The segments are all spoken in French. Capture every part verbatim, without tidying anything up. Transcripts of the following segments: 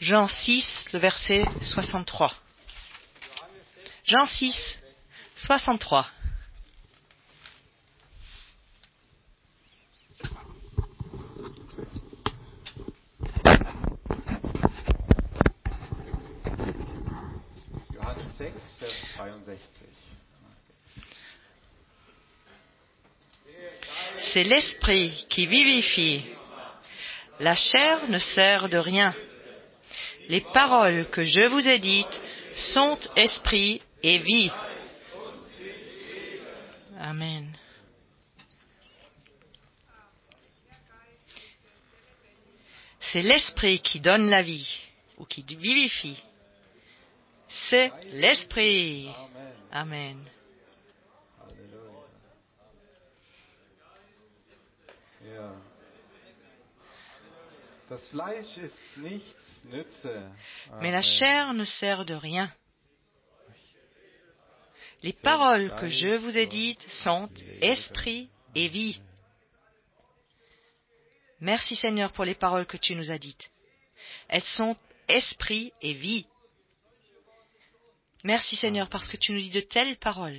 Jean six, le verset soixante-trois. Jean six, soixante-trois. Johannes sechs, Vers dreiundsechzig. C'est l'esprit qui vivifie. La chair ne sert de rien. Les paroles que je vous ai dites sont esprit et vie. Amen. C'est l'esprit qui donne la vie, ou qui vivifie. C'est l'esprit. Amen. Halleluja. Ja. Das Fleisch ist nichts nütze. Mais la Amen. chair ne sert de rien. Les paroles que je vous ai dites sont esprit et vie. Merci Seigneur pour les paroles que tu nous as dites. Elles sont esprit et vie. Merci Seigneur parce que tu nous dis de telles paroles.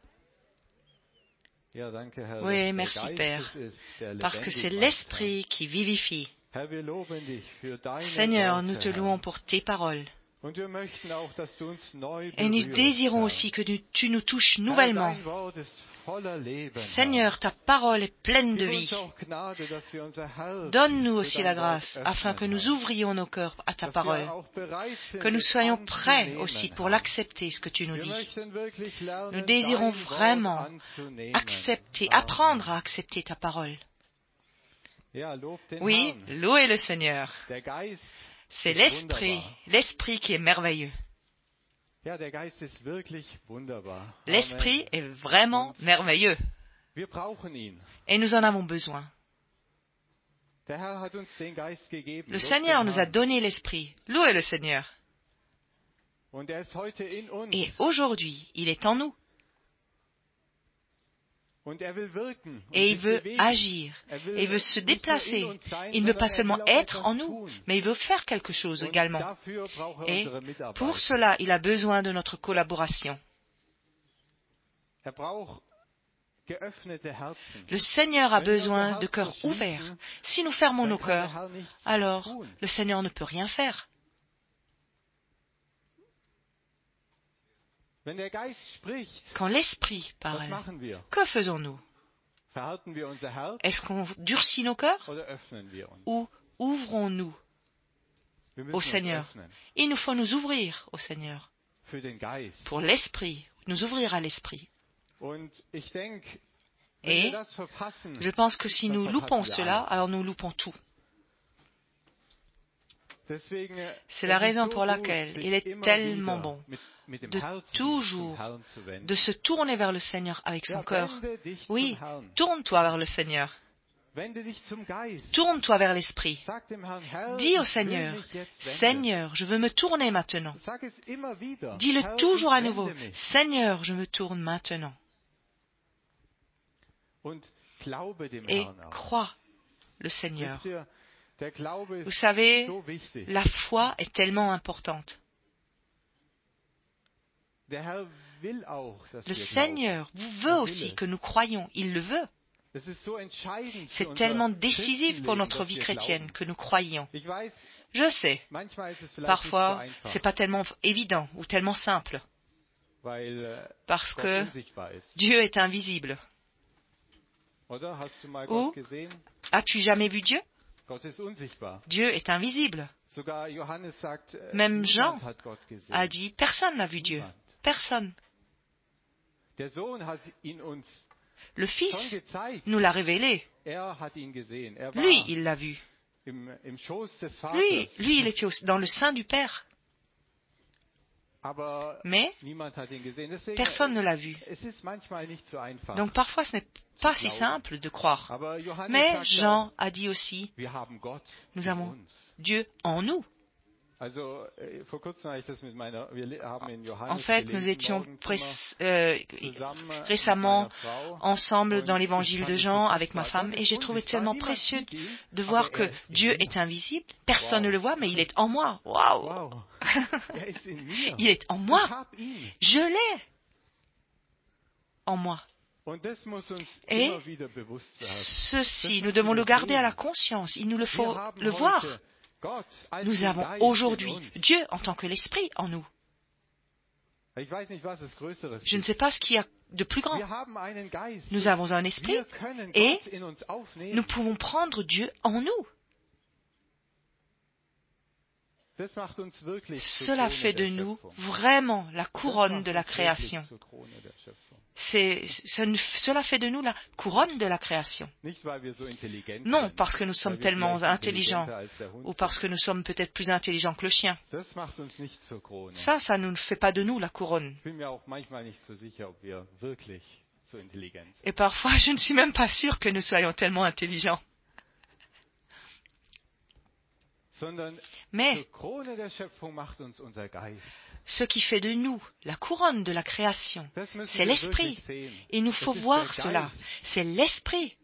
Ja, danke, Herr, Oui, dass der merci Geist Père, es ist, der parce que lebendig c'est macht, l'esprit qui vivifie. Herr. Herr, wir loben dich für deine Seigneur, Worte, nous te Herr. louons pour tes paroles. Und wir möchten auch, dass du uns neu Et nous berührst, désirons Herr. aussi que nous- tu nous touches Herr, nouvellement. dein Wort ist voller Leben, Seigneur, ta parole est pleine de Herr. Gib vie. uns auch Gnade, dass wir unser Herz Donne-nous für aussi dein la Wort grâce öffnen, afin que nous Herr. ouvrions nos cœurs à ta Dass parole, wir auch bereit sind, que nous es soyons prêts anzunehmen, aussi pour Herr. l'accepter, ce que tu nous Wir dis. möchten wirklich lernen, Nous désirons dein Wort vraiment anzunehmen. accepter, Amen. apprendre à accepter ta parole. Ja, lob den Oui, Herrn. louez le Seigneur. Der Geist C'est ist l'esprit, wunderbar. l'esprit qui est merveilleux. Ja, der Geist ist wirklich wunderbar. L'esprit Amen. est vraiment merveilleux Wir brauchen ihn. et nous en avons besoin. Der Herr hat uns den Geist gegeben. Le Lob Seigneur den nous a Herrn. donné l'esprit. Louez le Seigneur. Und er ist heute in uns. Et aujourd'hui, il est en nous Und er will wirken und et il sich veut bewegen. agir. Er will Et il veut se nicht nur in déplacer. uns sein, Il ne veut sondern pas er seulement will auch être etwas en nous, tun. mais il veut faire quelque chose Und également. dafür braucht er Et unsere Mitarbeit. pour cela, il a besoin de notre collaboration. Er braucht geöffnete Herzen. Le Seigneur a Wenn wir unser besoin Herz de cœurs verschließen, ouverts. Si nous fermons dann nos kann der cœurs, Herr nichts alors tun. le Seigneur ne peut rien faire. Wenn der Geist spricht, Quand l'Esprit was parle, machen wir? que faisons-nous? Verhärten wir unser Herz Est-ce qu'on durcit nos cœurs oder öffnen wir uns? ou ouvrons-nous Wir müssen au uns Seigneur? öffnen Il nous faut nous ouvrir au Seigneur, für den Geist. pour l'Esprit, nous ouvrir à l'Esprit. Und ich denke, wenn Et wir das verpassen, je pense que si dann nous verpassen loupons wir cela, alles. alors nous loupons tout. Deswegen, C'est es la ist raison so pour gut, laquelle sich il est immer tellement wieder bon mit, mit dem de Herzen toujours zum Herrn zu wenden. de se tourner vers le Seigneur avec son Ja, cœur. wende dich Oui, zum Herrn. tourne-toi vers le Seigneur. Wende dich zum Geist. Tourne-toi vers l'Esprit. Sag dem Herrn, Herr, Dis au ich will Seigneur, mich jetzt wenden. Seigneur, je veux me tourner maintenant. Sag es immer wieder. Dis-le Herr, toujours ich à nouveau. wende mich. Seigneur, je me tourne maintenant. Und glaube dem Et Herrn auch. crois le Seigneur. Wisst ihr, der Glaube Vous ist savez, so wichtig. la foi est tellement importante. Der Herr will auch, dass Le wir Seigneur glauben. veut Er will aussi es. que nous croyions. Il le veut. Es ist so entscheidend für C'est unser tellement décisif pour Christenleben, notre dass vie wir chrétienne glauben. que nous croyions. Ich weiß, Je sais, manchmal ist es vielleicht parfois, nicht so c'est einfach, pas tellement évident ou tellement simple, weil äh, parce Gott que unsichtbar ist. Dieu est invisible. Oder hast du mal Ou- Gott gesehen? As-tu jamais vu Dieu? Gott ist unsichtbar. Dieu est invisible. Sogar Johannes sagt, äh, Même niemand Jean hat Gott gesehen. A dit, personne n'a vu Dieu. Niemand. Personne. Der Sohn hat ihn uns Le schon Fils gezeigt. nous l'a révélé. Er hat ihn gesehen. Er war Lui, il l'a vu. im, im Schoß des Vaters. Lui, lui, il était au- dans le sein du Père. Aber Mais niemand hat ihn gesehen. Deswegen, personne ne l'a vu. es ist manchmal nicht so einfach. Donc parfois, ce n'est pas si simple de croire. Aber Johannes Mais sagt Jean auch, a dit aussi, wir haben Gott nous in avons uns. Dieu en nous. En fait, nous étions pré- euh, récemment ensemble dans l'évangile de Jean avec ma femme et j'ai trouvé tellement précieux de voir que Dieu est invisible. Personne ne le voit, mais il est en moi. Waouh! Il est en moi. Je l'ai en moi. Et ceci, nous devons le garder à la conscience. Il nous le faut le voir. Nous avons aujourd'hui Dieu en tant que l'Esprit en nous. Je ne sais pas ce qu'il y a de plus grand. Nous avons un esprit et nous pouvons prendre Dieu en nous. Cela fait de nous vraiment la couronne de la création. C'est, ça, cela fait de nous la couronne de la création. Non parce que nous sommes tellement intelligents ou parce que nous sommes peut-être plus intelligents que le chien. Ça, ça ne fait pas de nous la couronne. Et parfois, je ne suis même pas sûr que nous soyons tellement intelligents. Mais ce qui fait de nous la couronne de la création, c'est l'Esprit. Il nous faut voir cela. C'est l'Esprit.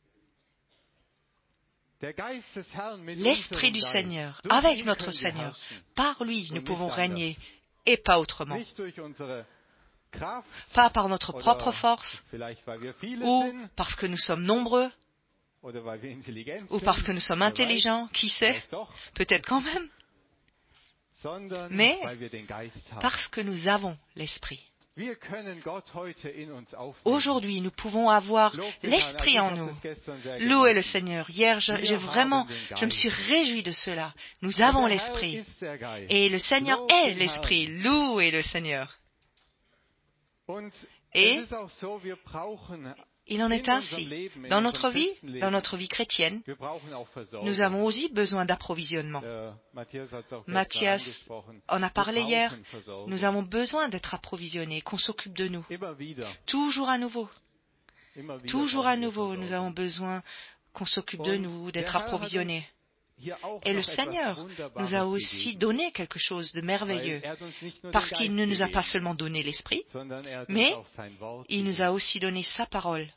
L'Esprit du Seigneur, avec notre Seigneur. Par lui, nous pouvons régner et pas autrement. Pas par notre propre force ou parce que nous sommes nombreux ou parce que nous sommes intelligents, qui sait, peut-être quand même, mais parce que nous avons l'Esprit. Aujourd'hui, nous pouvons avoir l'Esprit en nous. Louez le Seigneur. Hier, je, j'ai vraiment, je me suis réjoui de cela. Nous avons l'Esprit. Et le Seigneur est l'Esprit. Louez le Seigneur. Et il en est ainsi. Dans notre vie, dans notre vie chrétienne, nous avons aussi besoin d'approvisionnement. Mathias en a parlé hier. Nous avons besoin d'être approvisionnés, qu'on s'occupe de nous. Toujours à nouveau. Toujours à nouveau, nous avons besoin qu'on s'occupe de nous, d'être approvisionnés. Et le Seigneur nous a aussi donné quelque chose de merveilleux, parce qu'il ne nous a pas seulement donné l'Esprit, mais il nous a aussi donné sa parole.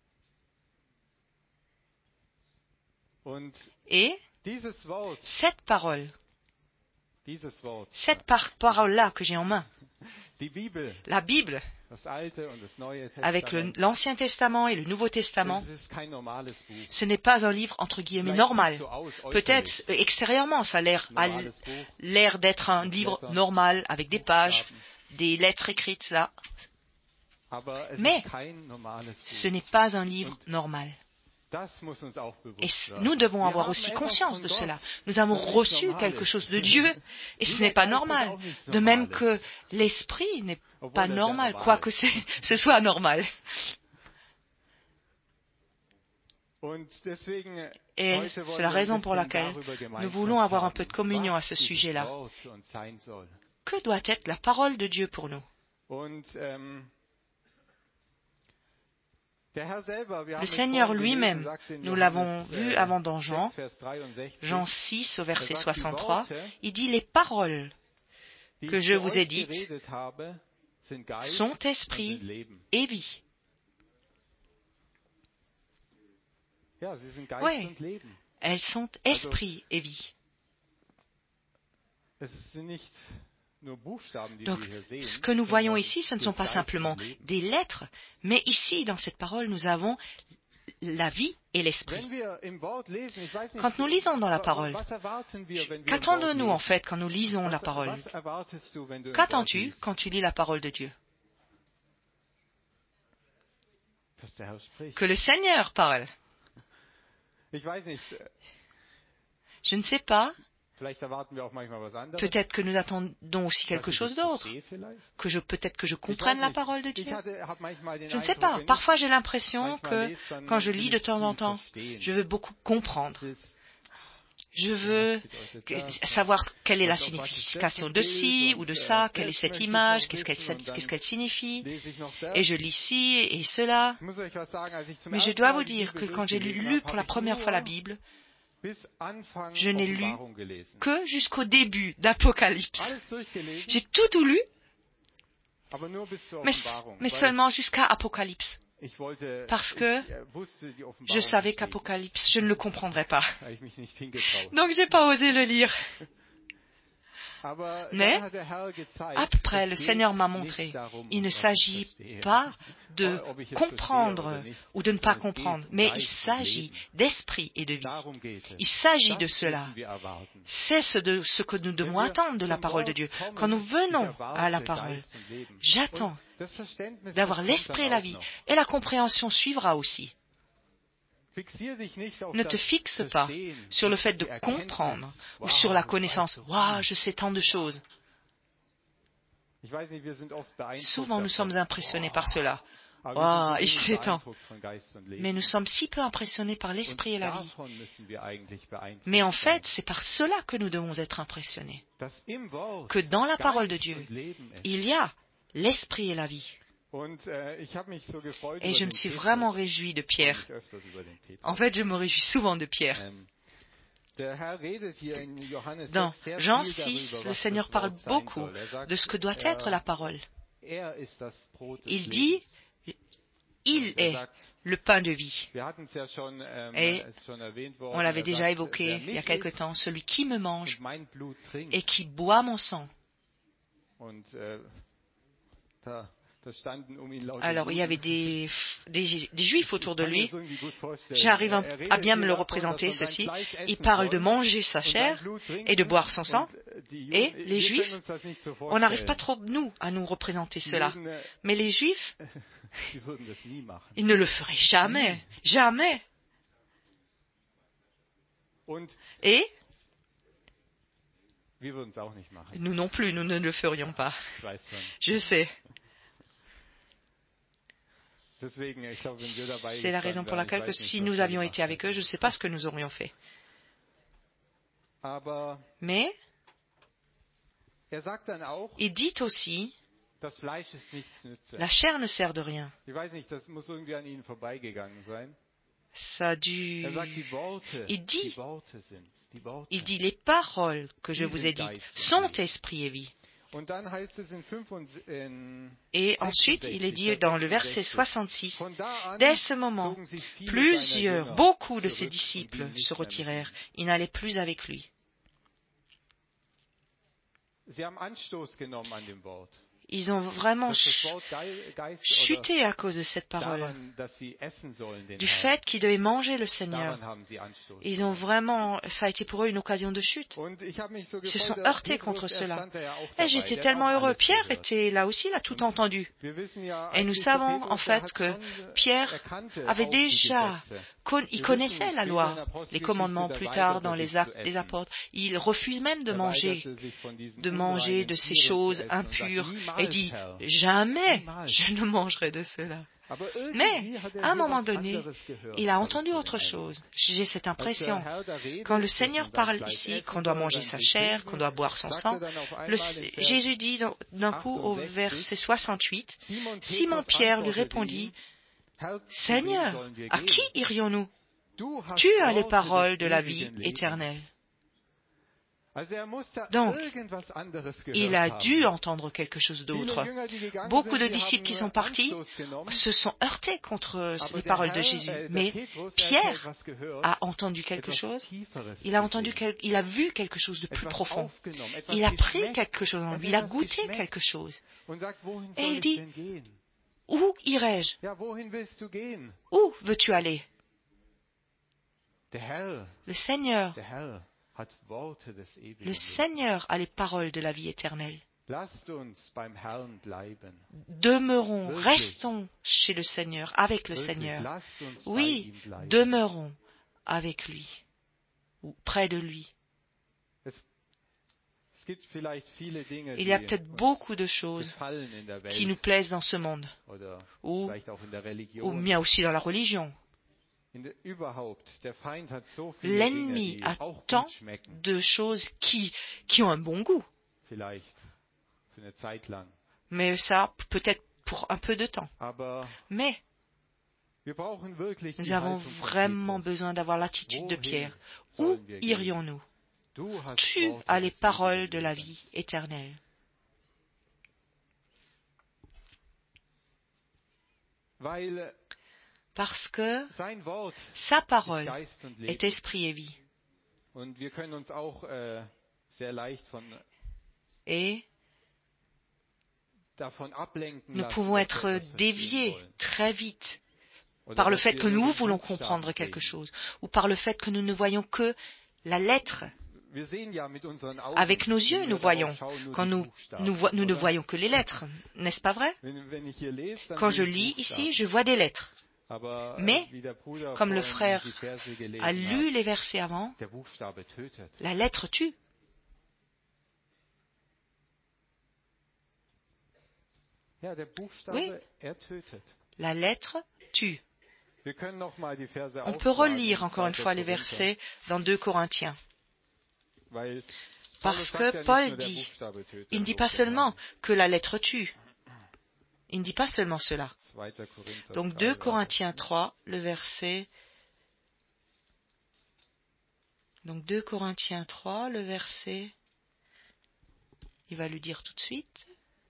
Et cette parole, cette par- parole-là que j'ai en main, la Bible, avec le, l'Ancien Testament et le Nouveau Testament, ce n'est pas un livre entre guillemets normal. Peut-être euh, extérieurement, ça a l'air, a l'air d'être un livre normal, avec des pages, des lettres écrites, là. Mais ce n'est pas un livre normal. Et nous devons avoir aussi conscience de cela. Nous avons reçu quelque chose de Dieu, et ce n'est pas normal. De même que l'Esprit n'est pas normal, quoique ce soit normal. Et c'est la raison pour laquelle nous voulons avoir un peu de communion à ce sujet-là. Que doit être la parole de Dieu pour nous? Le Seigneur lui-même, nous l'avons vu avant dans Jean, Jean six au verset soixante-trois, il dit « Les paroles que je vous ai dites sont esprit et vie. » Oui, elles sont esprit et vie. Donc, ce que nous voyons ici, ce ne sont pas simplement des lettres, mais ici, dans cette parole, nous avons la vie et l'esprit. Quand nous lisons dans la parole, qu'attendons-nous en fait quand nous lisons la parole? Qu'attends-tu quand tu lis la parole de Dieu? Que le Seigneur parle. Je ne sais pas. Peut-être que nous attendons aussi quelque chose d'autre. Que je, peut-être que je comprenne la parole de Dieu. Je ne sais pas. Parfois, j'ai l'impression que quand je lis de temps en temps, je veux beaucoup comprendre. Je veux savoir quelle est la signification de ci ou de ça, quelle est cette image, qu'est-ce qu'elle, qu'est-ce qu'elle signifie. Et je lis ci et cela. Mais je dois vous dire que quand j'ai lu pour la première fois la Bible, Je n'ai lu que jusqu'au début d'Apocalypse. J'ai tout, tout lu, mais, mais seulement jusqu'à Apocalypse. Parce que je savais qu'Apocalypse, je ne le comprendrais pas. Donc, je n'ai pas osé le lire. Mais après, le Seigneur m'a montré, il ne s'agit pas de comprendre ou de ne pas comprendre, mais il s'agit d'esprit et de vie. Il s'agit de cela. C'est ce, de, ce que nous devons attendre de la parole de Dieu. Quand nous venons à la parole, j'attends d'avoir l'esprit et la vie, et la compréhension suivra aussi. Ne te fixe pas sur le fait de comprendre ou sur la connaissance. « Waouh, je sais tant de choses. » Souvent, nous sommes impressionnés par cela. « Waouh, il sait tant. » Mais nous sommes si peu impressionnés par l'esprit et la vie. Mais en fait, c'est par cela que nous devons être impressionnés. Que dans la parole de Dieu, il y a l'esprit et la vie. Et je me suis vraiment réjoui de Pierre. En fait, je me réjouis souvent de Pierre. Dans Jean six, le Seigneur parle beaucoup de ce que doit être la parole. Il dit, il est le pain de vie. Et on l'avait déjà évoqué il y a quelque temps, celui qui me mange et qui boit mon sang. Alors, il y avait des, des, des Juifs autour de lui. J'arrive à bien me le représenter, ceci. Il parle de manger sa chair et de boire son sang. Et les Juifs, on n'arrive pas trop, nous, à nous représenter cela. Mais les Juifs, ils ne le feraient jamais. Jamais. Et nous non plus, nous ne le ferions pas. Je sais. C'est la raison pour laquelle que si nous avions été avec eux, je ne sais pas ce que nous aurions fait. Mais il dit aussi, la chair ne sert de rien. Ça a dû... Il dit, il dit, les paroles que je vous ai dites sont esprit et vie. Et ensuite, il est dit dans le verset soixante-six, « Dès ce moment, plusieurs, beaucoup de ses disciples se retirèrent. Ils n'allaient plus avec lui. » Ils ont vraiment ch- chuté à cause de cette parole, du fait qu'ils devaient manger le Seigneur. Ils ont vraiment, ça a été pour eux une occasion de chute. Ils se sont heurtés contre cela. Et j'étais tellement heureux. Pierre était là aussi, il a tout entendu. Et nous savons en fait que Pierre avait déjà, il connaissait la loi, les commandements plus tard dans les actes des apôtres. Il refuse même de manger, de manger de ces choses impures. Et dit, jamais je ne mangerai de cela. Mais, à un moment donné, il a entendu autre chose. J'ai cette impression. Quand le Seigneur parle ici, qu'on doit manger sa chair, qu'on doit boire son sang, le, Jésus dit d'un coup au verset soixante-huit, Simon-Pierre lui répondit, « Seigneur, à qui irions-nous? Tu as les paroles de la vie éternelle. » Donc, il a dû entendre quelque chose d'autre. Beaucoup de disciples qui sont partis se sont heurtés contre les paroles de Jésus. Mais Pierre a entendu quelque chose. Il a entendu, il a vu quelque chose de plus profond. Il a pris quelque chose en lui. Il a goûté quelque chose. Et il dit, où irai-je? Où veux-tu aller? Le Seigneur Le Seigneur a les paroles de la vie éternelle. Demeurons, restons chez le Seigneur, avec le Seigneur. Oui, demeurons avec lui, ou près de lui. Il y a peut-être beaucoup de choses qui nous plaisent dans ce monde, ou, ou bien aussi dans la religion. L'ennemi a tant de choses qui, qui ont un bon goût. Mais ça, peut-être pour un peu de temps. Mais Nous avons vraiment besoin d'avoir l'attitude de Pierre. Où irions-nous? Tu as les paroles de la vie éternelle. Parce que sa parole est esprit et vie. Et nous pouvons être déviés très vite par le fait que nous voulons comprendre quelque chose, ou par le fait que nous ne voyons que la lettre. Avec nos yeux, nous voyons. Quand nous, nous, vo- nous ne voyons que les lettres, n'est-ce pas vrai? Quand je lis ici, je vois des lettres. Mais, comme le frère a lu les versets avant, la lettre tue. Oui, la lettre tue. On peut relire encore une fois les versets dans deux Corinthiens. Parce que Paul dit, il ne dit pas seulement que la lettre tue. Il ne dit pas seulement cela. Donc deux Corinthiens trois, le verset... Donc deux Corinthiens trois, le verset... Il va lui dire tout de suite.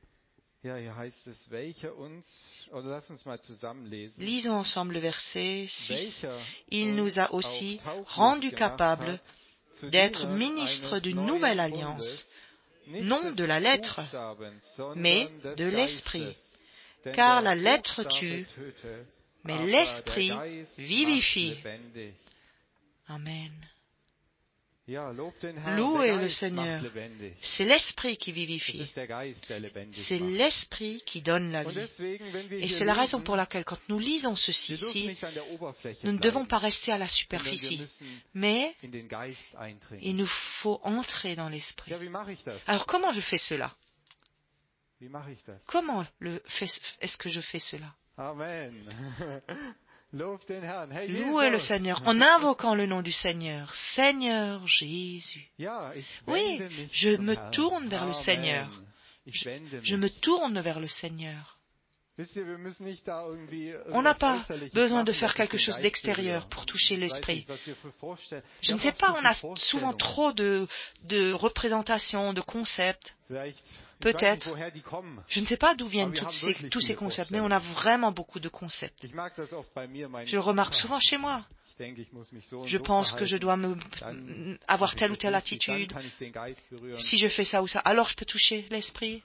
Lisons ensemble le verset six. Il nous a aussi rendus capables d'être ministres d'une nouvelle alliance, non de la lettre, mais de l'esprit. Car la lettre tue, mais l'esprit vivifie. Amen. Louez le Seigneur. C'est l'esprit qui vivifie. C'est l'esprit qui donne la vie. Et c'est la raison pour laquelle, quand nous lisons ceci ici, nous ne devons pas rester à la superficie, mais il nous faut entrer dans l'esprit. Alors comment je fais cela? Comment le fais, est-ce que je fais cela? Amen. Louez le Seigneur en invoquant le nom du Seigneur. Seigneur Jésus. Oui, je me tourne vers le Seigneur. Je, je me tourne vers le Seigneur. On n'a pas besoin de faire quelque chose d'extérieur pour toucher l'esprit. Je ne sais pas, on a souvent trop de, de représentations, de concepts. Peut-être. Je ne sais pas d'où viennent toutes ces, tous ces concepts, mais on a vraiment beaucoup de concepts. Je le remarque souvent chez moi. Je pense que je dois me, avoir telle ou telle attitude. Si je fais ça ou ça, alors je peux toucher l'esprit.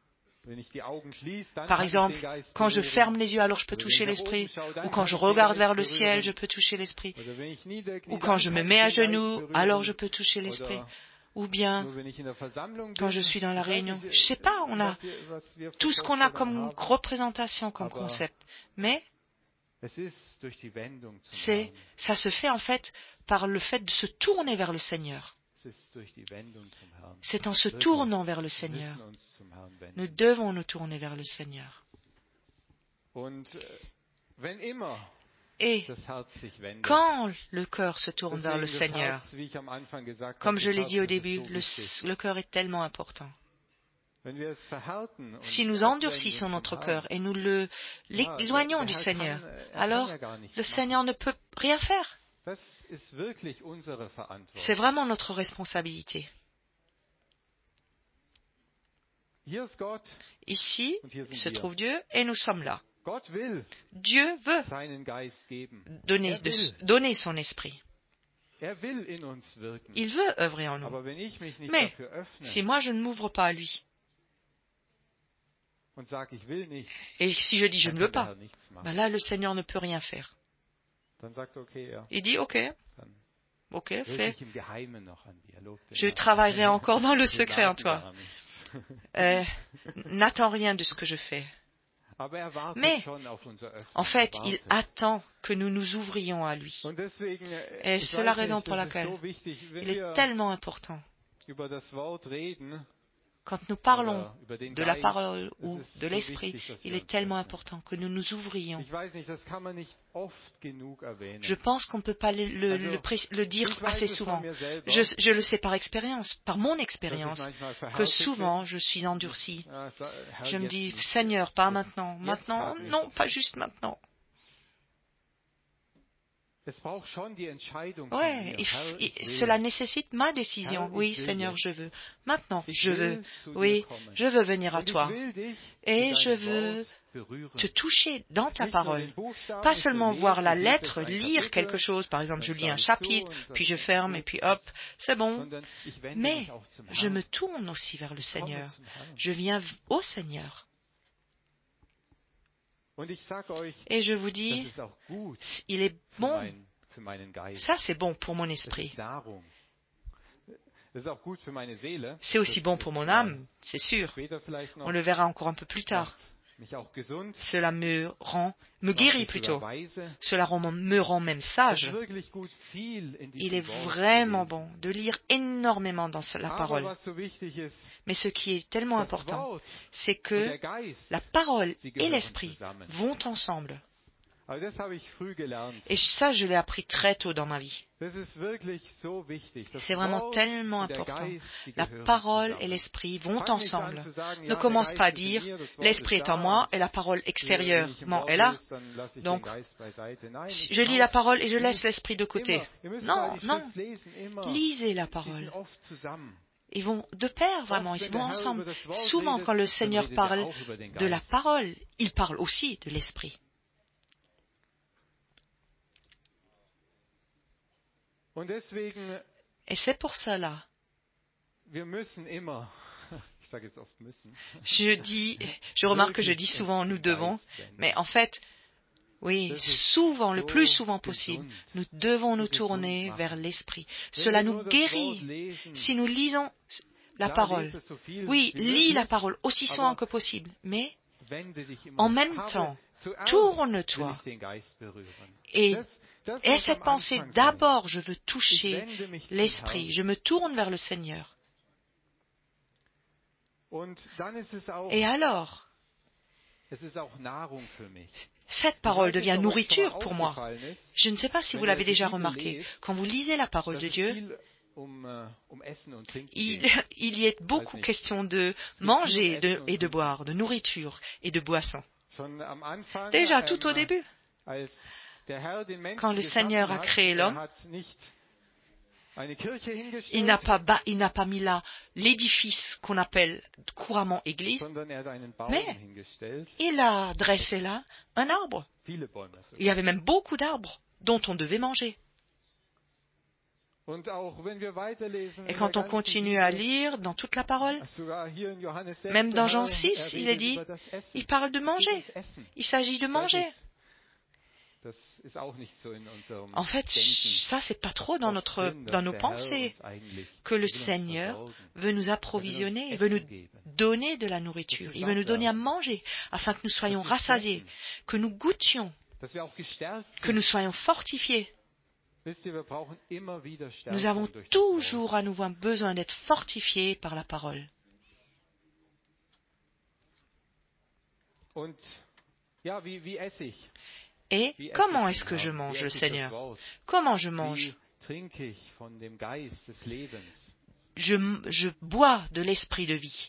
Par exemple, quand je ferme les yeux, alors je peux toucher l'esprit. Ou quand je regarde vers le ciel, je peux toucher l'esprit. Ou quand je me mets à genoux, alors je peux toucher l'esprit. Ou bien, quand je suis dans la réunion, je ne sais pas, on a tout ce qu'on a comme représentation, comme concept. Mais, c'est, ça se fait en fait par le fait de se tourner vers le Seigneur. C'est en se tournant vers le Seigneur. Nous devons nous tourner vers le Seigneur. Et quand le cœur se tourne vers le Seigneur, comme je l'ai dit au début, le, le cœur est tellement important. Si nous endurcissons notre cœur et nous le, l'éloignons du Seigneur, alors le Seigneur ne peut rien faire. C'est vraiment notre responsabilité. Ici se trouve Dieu et nous sommes là. Dieu veut donner, de, donner son esprit. Il veut œuvrer en nous. Mais si moi je ne m'ouvre pas à lui, et si je dis je ne veux pas, ben là le Seigneur ne peut rien faire. Il dit ok, ok, fais. Je travaillerai encore dans le secret en toi. Euh, n'attends rien de ce que je fais. Mais, en fait, il attend que nous nous ouvrions à lui. Et c'est la raison pour laquelle il est tellement important. Quand nous parlons de la parole ou de l'esprit, il est tellement important que nous nous ouvrions. Je pense qu'on ne peut pas le, le, le, le dire assez souvent. Je, je le sais par expérience, par mon expérience, que souvent je suis endurci. Je me dis, Seigneur, pas maintenant. Maintenant, non, pas juste maintenant. Ouais, il, il, cela nécessite ma décision. Oui, Seigneur, je veux. Maintenant, je veux. Oui, je veux venir à toi. Et je veux te toucher dans ta parole. Pas seulement voir la lettre, lire quelque chose. Par exemple, je lis un chapitre, puis je ferme, et puis hop, c'est bon. Mais je me tourne aussi vers le Seigneur. Je viens au Seigneur. Et je vous dis, il est bon. Ça, c'est bon pour mon esprit. C'est aussi bon pour mon âme, c'est sûr. On le verra encore un peu plus tard. Cela me rend, me guérit plutôt. Cela me rend même sage. Il est vraiment bon de lire énormément dans la parole. Mais ce qui est tellement important, c'est que la parole et l'esprit vont ensemble. Et ça, je l'ai appris très tôt dans ma vie. C'est vraiment tellement important. La parole et l'esprit vont ensemble. Ne commence pas à dire, l'esprit est en moi et la parole extérieurement est là. Donc, je lis la parole et je laisse l'esprit de côté. Non, non. Lisez la parole. Ils vont de pair, vraiment, ils vont ensemble. Souvent, quand le Seigneur parle de la parole, il parle aussi de l'esprit. Et c'est pour cela, je dis, je remarque que je dis souvent nous devons, mais en fait, oui, souvent, le plus souvent possible, nous devons nous tourner vers l'esprit. Cela nous guérit si nous lisons la parole. Oui, lis la parole aussi souvent que possible, mais en même temps, tourne-toi et aie cette pensée, d'abord je veux toucher l'esprit, je me tourne vers le Seigneur. Et alors, cette parole devient nourriture pour moi. Je ne sais pas si vous l'avez déjà remarqué, quand vous lisez la parole de Dieu, il, il y a beaucoup question de manger de, et de boire, de nourriture et de boisson. Déjà, tout au début, quand le Seigneur a créé l'homme, il n'a pas, ba- il n'a pas mis là l'édifice qu'on appelle couramment église, mais il a dressé là un arbre. Il y avait même beaucoup d'arbres dont on devait manger. Et quand on continue à lire dans toute la parole, même dans Jean six, il est dit, il parle de manger. Il s'agit de manger. En fait, ça, c'est pas trop dans notre, dans nos pensées, que le Seigneur veut nous approvisionner, veut nous donner de la nourriture, il veut nous donner à manger, afin que nous soyons rassasiés, que nous goûtions, que nous soyons fortifiés. Nous avons toujours à nouveau besoin d'être fortifiés par la parole. Et comment est-ce que je mange le Seigneur? Comment je mange? Je, je bois de l'esprit de vie.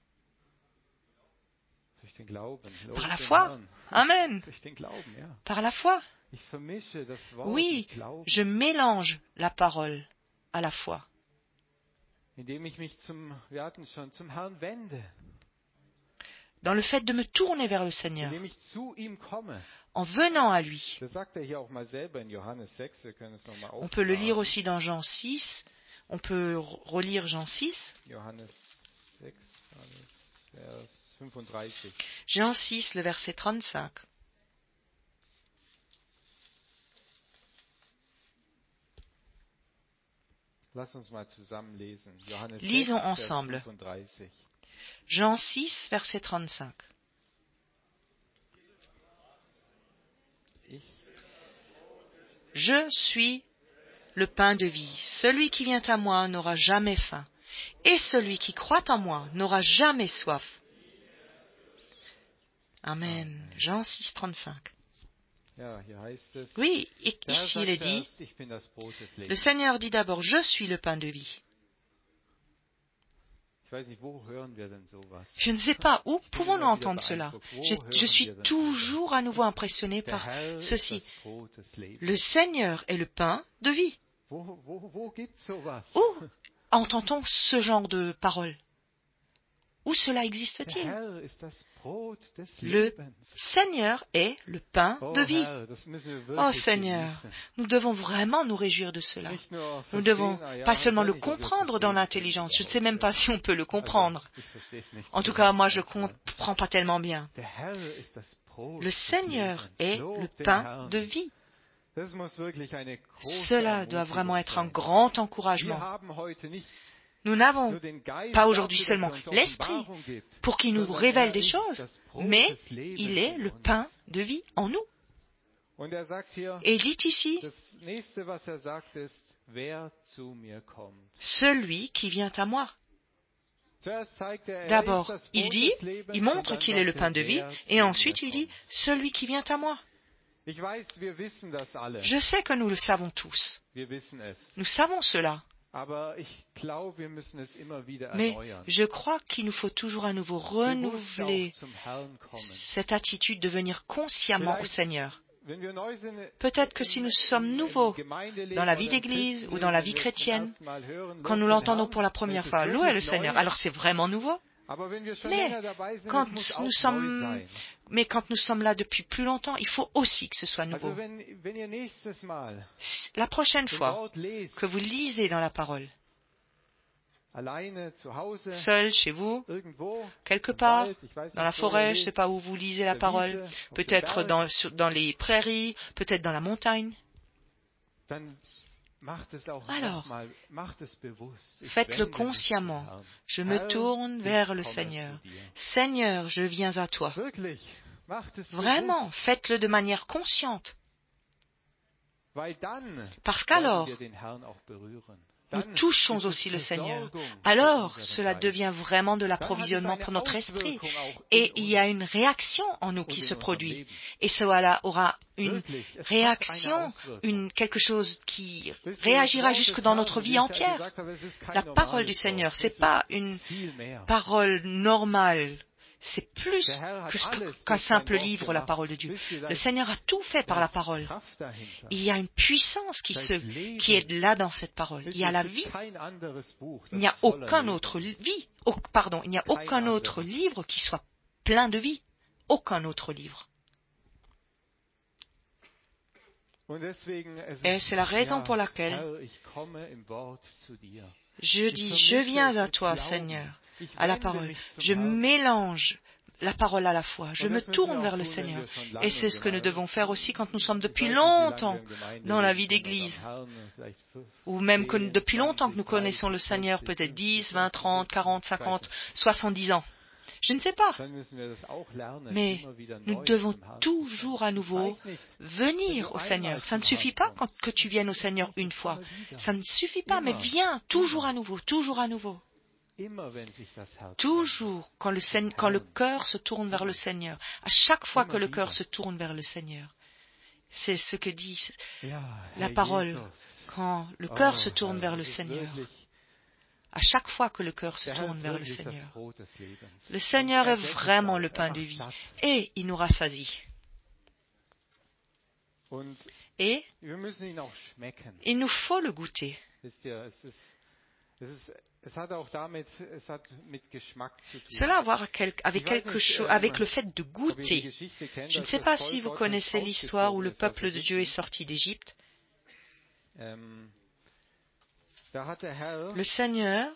Par la foi. Amen. Par la foi. Oui, je mélange la parole à la foi. Dans le fait de me tourner vers le Seigneur, en venant à lui. On peut le lire aussi dans Jean six, on peut relire Jean six. Jean six, le verset trente-cinq. Lisons ensemble. Jean six, verset trente-cinq. Je suis le pain de vie. Celui qui vient à moi n'aura jamais faim, et celui qui croit en moi n'aura jamais soif. Amen. Jean six, trente-cinq. Oui, et ici il est dit, le Seigneur dit d'abord, je suis le pain de vie. Je ne sais pas, où pouvons-nous entendre cela? je, je suis toujours à nouveau impressionné par ceci. Le Seigneur est le pain de vie. Où entend-on ce genre de paroles? Où cela existe-t-il? Le Seigneur est le pain de vie. Oh Seigneur, nous devons vraiment nous réjouir de cela. Nous devons pas seulement le comprendre dans l'intelligence. Je ne sais même pas si on peut le comprendre. En tout cas, moi, je ne comprends pas tellement bien. Le Seigneur est le pain de vie. Cela doit vraiment être un grand encouragement. Nous n'avons pas aujourd'hui seulement l'Esprit pour qu'il nous révèle des choses, mais il est le pain de vie en nous. Et il dit ici, celui qui vient à moi. D'abord, il dit, il montre qu'il est le pain de vie, et ensuite il dit, celui qui vient à moi. Je sais que nous le savons tous. Nous savons cela. Mais je crois qu'il nous faut toujours à nouveau renouveler cette attitude de venir consciemment au Seigneur. Peut-être que si nous sommes nouveaux dans la vie d'Église ou dans la vie chrétienne, quand nous l'entendons pour la première fois, louer le Seigneur, alors c'est vraiment nouveau. Mais quand nous sommes, mais quand nous sommes là depuis plus longtemps, il faut aussi que ce soit nouveau. La prochaine fois que vous lisez dans la parole, seul chez vous, quelque part, dans la forêt, je ne sais pas où vous lisez la parole, peut-être dans, dans les prairies, peut-être dans la montagne, alors, faites-le consciemment. Je me tourne vers le Seigneur. Seigneur, je viens à toi. Vraiment, faites-le de manière consciente. Parce qu'alors, nous touchons aussi le Seigneur. Alors, cela devient vraiment de l'approvisionnement pour notre esprit. Et il y a une réaction en nous qui se produit. Et cela aura une réaction, une, quelque chose qui réagira jusque dans notre vie entière. La parole du Seigneur, ce n'est pas une parole normale. C'est plus que, qu'un simple livre, la parole de Dieu. Le Seigneur a tout fait par la parole. Il y a une puissance qui, se, qui est là dans cette parole. Il y a la vie. Il n'y a aucun autre vie. Oh, pardon, il n'y a aucun autre livre qui soit plein de vie. Aucun autre livre. Et c'est la raison pour laquelle je dis, je viens à toi, Seigneur, à la parole. Je mélange la parole à la fois. Je me tourne vers le Seigneur. Et c'est ce que nous devons faire aussi quand nous sommes depuis longtemps dans la vie d'Église. Ou même que depuis longtemps que nous connaissons le Seigneur, peut-être dix, vingt, trente, quarante, cinquante, soixante-dix ans. Je ne sais pas. Mais nous devons toujours à nouveau venir au Seigneur. Ça ne suffit pas quand, que tu viennes au Seigneur une fois. Ça ne suffit pas, mais viens toujours à nouveau, toujours à nouveau. Toujours quand le, Seigneur, quand le cœur se tourne vers le Seigneur. À chaque fois que le cœur se tourne vers le Seigneur. C'est ce que dit la parole. Quand le cœur se tourne vers le Seigneur. À chaque fois que le cœur se tourne vers le Seigneur. Le Seigneur est vraiment le pain de vie. Et il nous rassasie. Et il nous faut le goûter. Cela a à voir avec quelque chose, avec le fait de goûter. Je ne sais pas si vous connaissez l'histoire où le peuple de Dieu est sorti d'Égypte. Le Seigneur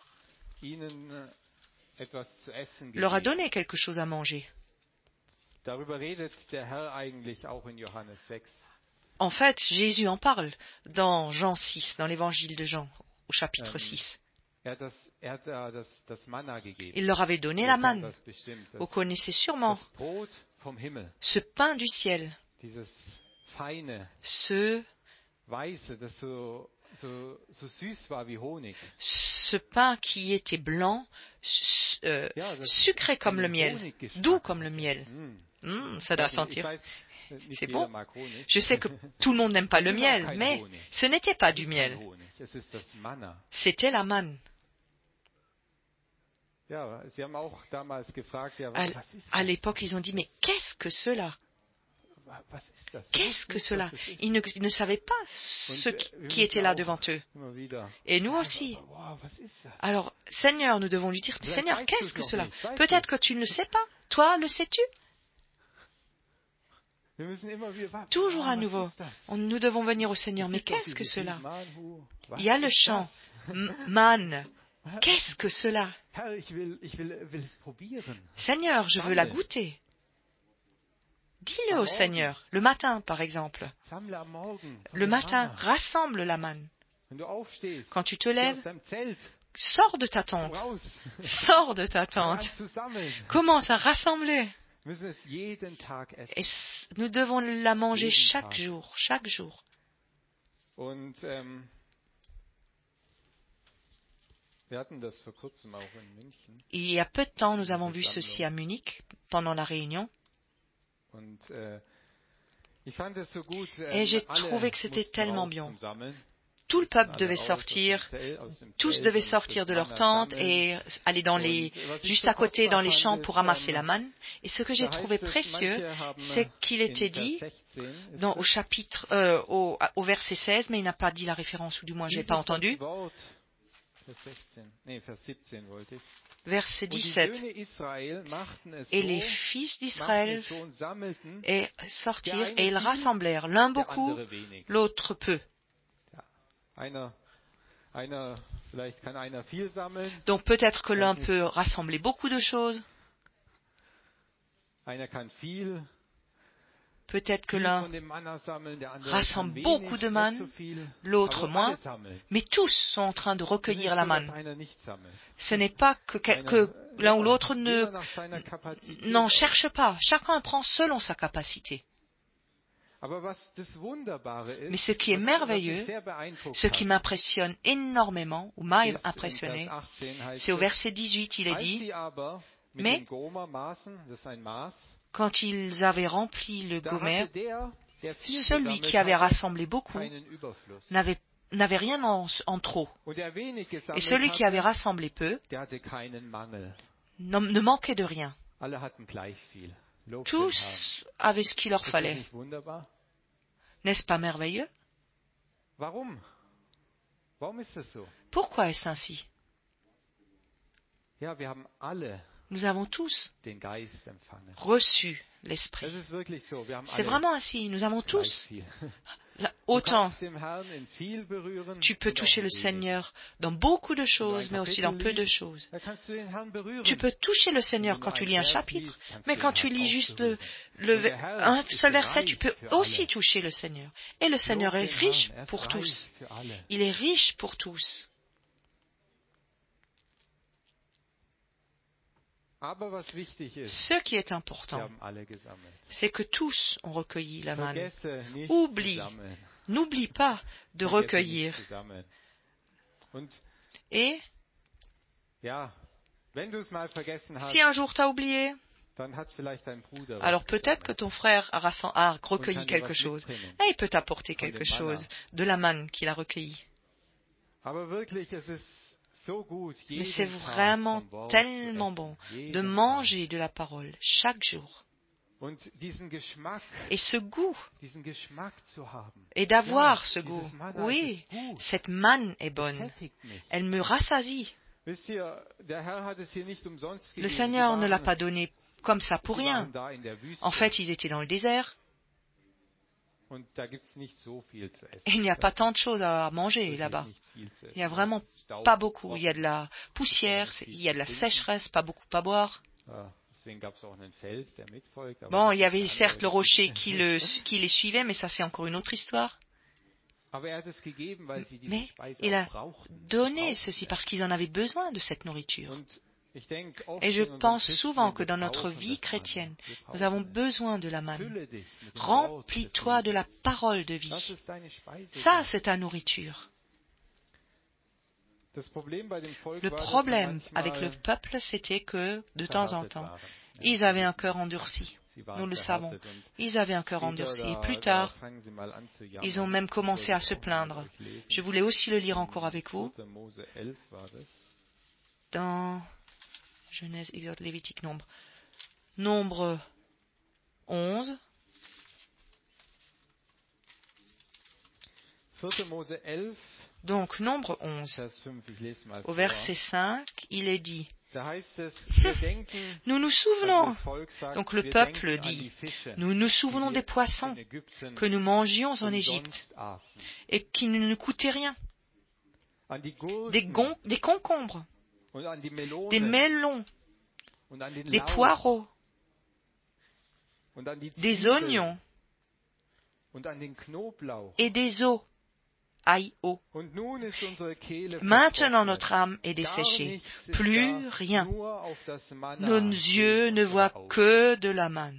leur a donné quelque chose à manger. En fait, Jésus en parle dans Jean six, dans l'évangile de Jean, au chapitre six. Il leur avait donné la manne. Vous connaissez sûrement ce pain du ciel, ce ce pain qui était blanc, euh, sucré comme le miel, doux comme le miel. Mmh, ça doit sentir. C'est bon. Je sais que tout le monde n'aime pas le miel, mais ce n'était pas du miel. C'était la manne. Ja, sie haben auch damals gefragt, ja, À, was ist à das? l'époque, ils ont dit, mais qu'est-ce que cela? Was ist das? Qu'est-ce que Nicht, cela? was es ist. Ils ne, ils ne savaient pas ce Und, qui, äh, wir qui était müssen là auch devant eux. immer wieder, Et nous ja, aussi. wow, was ist das? Alors, Seigneur, nous devons lui dire, Vielleicht Seigneur, weißt qu'est-ce du's que noch cela? nicht. Weißt Peut-être du's? que tu ne le sais pas. Toi, le sais-tu? Wir müssen immer wieder, wa- Toujours wow, à was nouveau. ist das? On- Nous devons venir au Seigneur. Es Mais gibt doch qu'est-ce que dieses Lied, cela? Manhu, was Il y a le ist chant. das? M- Man. Qu'est-ce que cela? Herr, ich will, ich will, will es probieren. Seigneur, je veux la goûter. Dis-le au Seigneur. Le matin, par exemple. Sammle am Morgen von Le dem matin, Manna. rassemble la manne. Wenn du aufstehst, Quand tu te geh lèves, aus deinem Zelt, sors de ta tente. raus, Sors de ta fang an tente. zu sammeln. Commence à rassembler. Wir müssen es jeden Tag essen. Et c- nous devons la manger Jeden chaque Tag. jour, chaque jour. Und ähm, wir hatten das vor kurzem auch in München. Il y a peu de temps, nous avons vu ceci à Munich, pendant la réunion. Und äh, ich fand es so gut. Et Ähm, j'ai alle trouvé que c'était mussten tellement raus bien. zum Sammeln. Tout le Mussten peuple alle devait raus aus dem sortir, Zelt- aus dem tous Zelt devaient und sortir das de leur Manna tente sammeln. et aller dans les, Und was ich juste so à côté kostbar dans les fand, champs ist, pour ramasser ähm, la manne. Et ce que j'ai da heißt trouvé es, précieux, manche haben, c'est qu'il in était Vers dit sechzehn ist dans, au es, chapitre, euh, au, au verset seize, mais il n'a pas dit la référence, ou du moins je n'ai dies pas ist das entendu. Wort, Vers sechzehn, nee, Vers siebzehn wollte ich. Verset Und die dix-sept. Söhne Israel machten es Et so, les fils machten d'Israël es so und sammelten, et sortirent Der eine et ils viel, rassemblèrent, l'un der beaucoup, andere wenig. l'autre peu. Ja. Einer, einer, vielleicht kann einer viel sammeln, Donc peut-être que l'un Weiß nicht. peut rassembler beaucoup de choses, einer kann viel, peut-être que viel l'un von dem Manna sammeln, der andere rassemble kann beaucoup wenig, de nicht manne, so viel, l'autre aber moins, alle sammeln. mais tous sont en train de Es ist recueillir nicht la so, dass manne. einer nicht sammelt. Ce n'est pas que, que- Einer, que l'un ou ja, l'autre ne jeder nach seiner Kapazität n'en aus. cherche pas. Chacun prend selon sa capacité. Aber was das Wunderbare ist, Mais ce qui est was- was merveilleux, mich sehr beeindruckt ce qui hat, m'impressionne énormément, ou m'a ist in impressionné, Vers achtzehn heißt c'est au es, verset dix-huit, il est als dit, sie aber mit mais dem Gomer maßen, das ist ein Maß, quand ils avaient rempli le da gomer, hatte der, der viel celui gesammelt qui avait hatte, rassemblé beaucoup keinen Überfluss. n'avait n'avait rien en, en trop. Und der wenig Et gesammelt celui qui avait hatte, rassemblé peu der hatte keinen Mangel. ne, ne manquait de rien. Alle hatten gleich viel. Lob dem Herrn. Tous avaient ce qu'il leur Ist das fallait. nicht wunderbar? N'est-ce pas merveilleux? Warum? Warum ist das so? Pourquoi est-ce ainsi? Ja, wir haben alle Nous avons tous den Geist empfangen. reçu l'Esprit. Das ist wirklich so. Wir haben C'est alle vraiment ainsi. Nous avons gleich tous, viel. là, Du autant, kannst dem Herrn in viel berühren tu peux und auch toucher in le wenig. Seigneur dans beaucoup de Wenn du choses, ein mais aussi dans Kapitel peu de liest, choses. da kannst du den Herrn berühren. Tu peux toucher le Seigneur Wenn du quand tu einen lis un Vers chapitre, liest, kannst mais du quand den tu Herrn lis auch juste le, berühren. le, Und der Herr un ist seul verset, tu reich peux für aussi alle. toucher le Seigneur. Et le Seigneur Lob est den riche Herrn, er ist pour reich tous. für alle. Il est riche pour tous. Aber was wichtig ist, Ce qui est wir important, haben alle gesammelt. c'est que tous ont recueilli la manne. Vergesse nicht Oublie. zu sammeln. N'oublie pas de Vergesse recueillir. nicht zu sammeln. Und Et ja, wenn du es mal vergessen hast, si un jour t'as oublié, dann hat vielleicht dein Bruder alors was peut-être que gesammelt. ton frère a, rassem- a Und recueilli kann dir quelque was chose. mitbringen. Et il peut t'apporter Von dem quelque Manna. chose de la manne qu'il a recueillie. Aber wirklich, es ist so gut, Mais jeden c'est Tag vraiment vom Wort tellement zu bon essen. de Jeden manger de la parole chaque jour. Tag. Und diesen Geschmack, Et ce goût, diesen Geschmack zu haben. et d'avoir Ja, ce dieses goût. Manna, es Oui, ist gut. cette manne est Es bonne. sättigt mich. Elle me rassasie. Wisst ihr, der Herr hat es hier nicht umsonst Le gegeben. Seigneur Sie ne l'a waren- pas donné comme ça pour sie rien. waren da in der Wüste. En fait, ils étaient dans le désert Und da gibt's nicht so viel zu essen. et il n'y a Da pas ist tant de choses à manger wirklich là-bas. nicht viel zu Il n'y a essen. vraiment Es ist Staub, pas beaucoup. Il y a trocken. de la poussière, c'est- il y a de la sécheresse, pas beaucoup à boire. Ja, deswegen gab's auch einen Fels, der mitfolgt. aber Bon, das il y ist avait eine certes le andere rocher Geschichte. qui, le, qui les suivait, mais ça c'est encore une autre histoire. Aber er hat es gegeben, weil sie diese Mais Speise il auch a brauchten. Sie donné brauchten ceci es. parce qu'ils en avaient besoin de cette nourriture. Und ich denke, oft Et je in unserem pense Christenleben, souvent que wir dans notre brauchen vie das chrétienne, Manna. Wir nous brauchen avons es. besoin de la manne. Fülle dich mit dem Wort des Remplis-toi de la Lebens. parole de Das vie. ist deine Speise. Ça, c'est ta nourriture. Das Problem bei dem Volk Le war, dass sie problème avec le manchmal peuple, c'était que, de temps en verhärtet temps, waren. Ja, ils sie avaient un wissen cœur es. endurci. Sie waren Nous le savons. verhärtet und Ils avaient un cœur später, endurci. Et da- plus da tard, fangen sie mal an zu jammern. ils ont même commencé à se Ich wollte es auch mal plaindre. mit euch lesen. Je voulais aussi le lire encore avec vous. zweiter Mose elf war das. Dans Genèse, Exode, Lévitique, Nombre. Nombre onze. Donc, Nombre onze. Au verset cinq, il est dit. Nous nous souvenons, donc le peuple dit, nous nous souvenons des poissons que nous mangions en Égypte et qui ne nous coûtaient rien, des, gon, des concombres, des melons, des poireaux, des oignons et des os. Aïe, oh. Maintenant notre âme est desséchée, plus rien. Nos yeux ne voient que de la manne.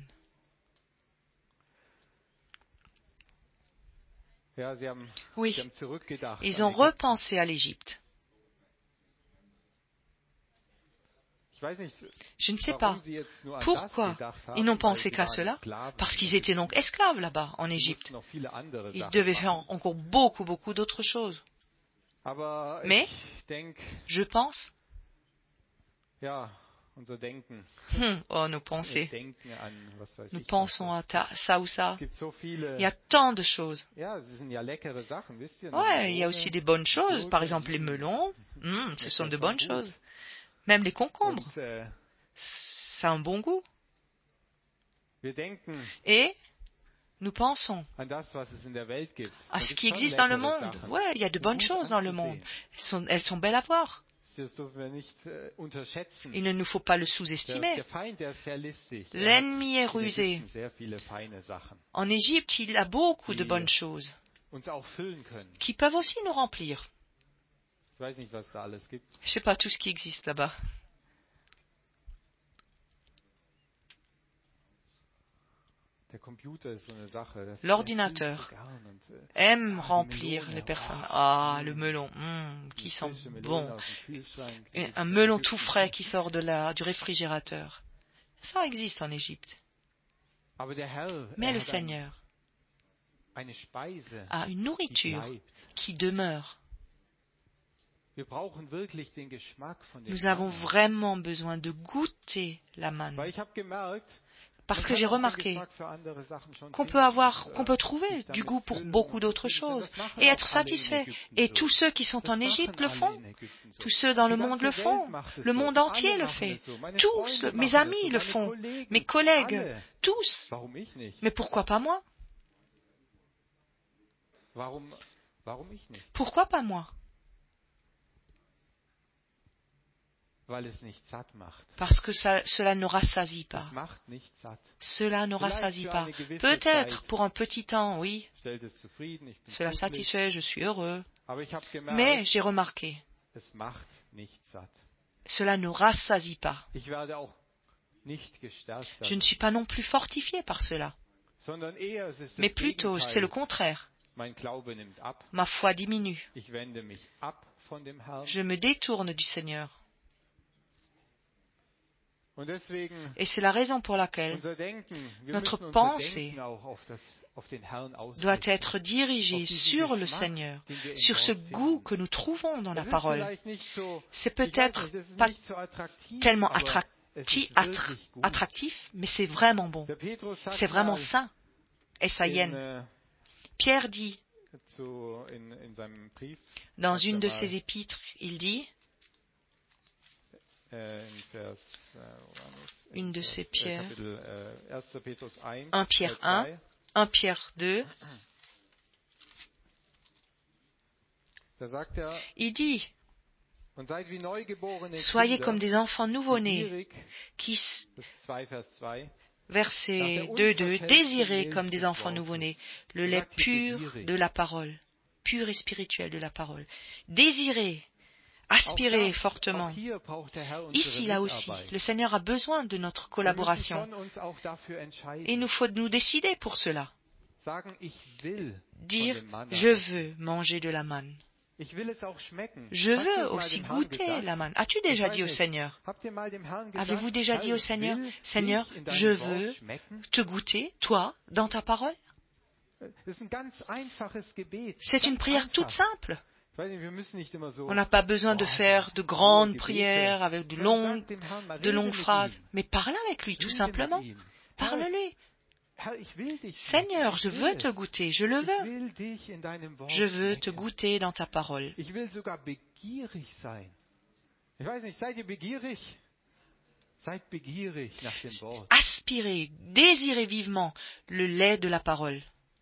Oui, ils ont repensé à l'Égypte. Je ne sais pas pourquoi ils n'ont pensé qu'à cela, parce qu'ils étaient donc esclaves là-bas, en Égypte. Ils devaient faire encore beaucoup, beaucoup d'autres choses. Mais, je pense, hum, oh, nos pensées, nous pensons à ta, ça ou ça. Il y a tant de choses. Ouais, il y a aussi des bonnes choses, par exemple les melons, hum, ce sont de bonnes choses. Même les concombres, ça a un bon goût. Et nous pensons à ce qui existe dans le monde. Oui, il y a de bonnes choses dans le monde. Elles sont, elles sont belles à voir. Il ne nous faut pas le sous-estimer. L'ennemi est rusé. En Égypte, il a beaucoup de bonnes choses qui peuvent aussi nous remplir. Je ne sais pas tout ce qui existe là-bas. L'ordinateur aime remplir les personnes. Ah, le melon, mmh, qui sent bon. Un melon tout frais qui sort de la, du réfrigérateur. Ça existe en Égypte. Mais le Seigneur a une nourriture qui demeure. Nous avons vraiment besoin de goûter la manne. Parce que j'ai remarqué qu'on peut avoir, qu'on peut trouver du goût pour beaucoup d'autres choses et être satisfait. Et tous ceux qui sont en Égypte le font. Tous ceux dans le monde le font. Le monde entier le fait. Tous, mes amis le font. Mes collègues, tous. Mais pourquoi pas moi? Pourquoi pas moi? Parce que ça, cela ne rassasie pas. Cela ne rassasie pas. Peut-être pour un petit temps, oui. Cela satisfait, je suis heureux. Mais j'ai remarqué, cela ne rassasie pas. Je ne suis pas non plus fortifié par cela. Mais plutôt, c'est le contraire. Ma foi diminue. Je me détourne du Seigneur. Et c'est la raison pour laquelle notre pensée doit être dirigée sur le Seigneur, sur ce goût que nous trouvons dans la parole. C'est peut-être pas tellement attractif, attractif, mais c'est vraiment bon. C'est vraiment sain et saïenne. Pierre dit, dans une de ses épîtres, il dit, une de ces pierres, un Pierre un, un Pierre deux, il dit, soyez comme des enfants nouveau-nés, qui, verset deux, deux, désirez comme des enfants nouveau-nés, le lait pur de la parole, pur et spirituel de la parole. Désirez, aspirez fortement. Ici, là aussi, le Seigneur a besoin de notre collaboration. Et il nous faut nous décider pour cela. Dire, je veux manger de la manne. Je veux aussi goûter la manne. As-tu déjà dit au Seigneur? Avez-vous déjà dit au Seigneur, Seigneur, je veux te goûter, toi, dans ta parole? C'est une prière toute simple. On n'a pas besoin de faire de grandes prières avec de longues, de longues phrases, mais parle avec lui, tout simplement. Parle-lui. Seigneur, je veux te goûter, je le veux. Je veux te goûter dans ta parole. Aspirez, désirez vivement le lait de la parole.